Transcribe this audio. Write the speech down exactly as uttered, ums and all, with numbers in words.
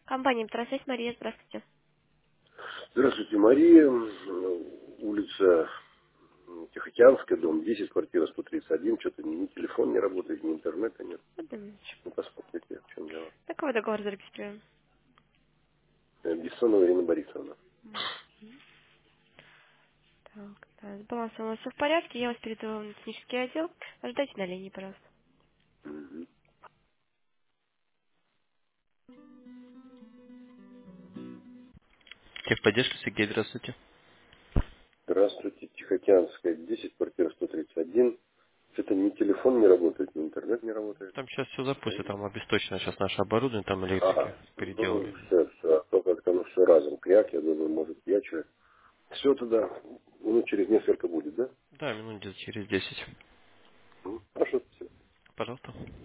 Компания «Метросвязь», Мария, здравствуйте. Здравствуйте, Мария. Улица Тихоокеанская, дом десять, квартира сто тридцать один. Что-то ни, ни телефон не работает, ни интернета нет. Одну минуточку. Ну, посмотрите, в чем дело. Какой договор зарегистрирован? Э, Бессонова Ирина Борисовна. Так, да, с балансом у нас все в порядке. Я вас передаю на технический отдел. Ожидайте на линии, пожалуйста. Мгм. Техподдержка, Сергей, здравствуйте. Здравствуйте, Тихоокеанская, десять, квартира сто тридцать один. Что-то ни телефон не работает, ни интернет не работает. Там сейчас все Да? запустят, там обесточено сейчас наше оборудование, там электрики Ага, ну, переделали. все, все. А то как-то ну, все разом кряк, я думаю, может, я что. Все туда, ну, через несколько будет, да? Да, минут где-то через десять. Ну, хорошо, все. Пожалуйста.